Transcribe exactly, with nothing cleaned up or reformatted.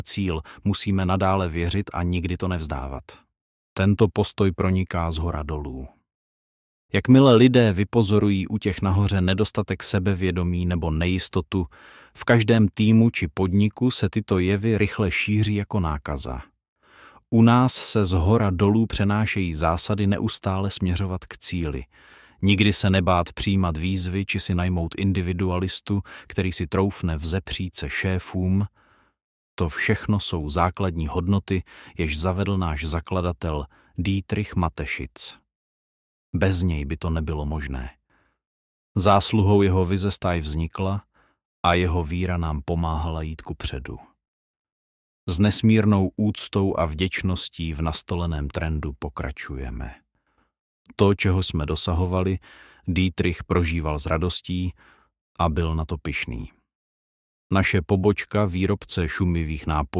cíl, musíme nadále věřit a nikdy to nevzdávat. Tento postoj proniká zhora dolů. Jakmile lidé vypozorují u těch nahoře nedostatek sebevědomí nebo nejistotu, v každém týmu či podniku se tyto jevy rychle šíří jako nákaza. U nás se zhora dolů přenášejí zásady neustále směřovat k cíli. Nikdy se nebát přijímat výzvy či si najmout individualistu, který si troufne vzepřít se šéfům. To všechno jsou základní hodnoty, jež zavedl náš zakladatel Dietrich Mateschitz. Bez něj by to nebylo možné. Zásluhou jeho vize stáj vznikla a jeho víra nám pomáhala jít kupředu. S nesmírnou úctou a vděčností v nastoleném trendu pokračujeme. To, čeho jsme dosahovali, Dietrich prožíval s radostí a byl na to pyšný. Naše pobočka výrobce šumivých nápojů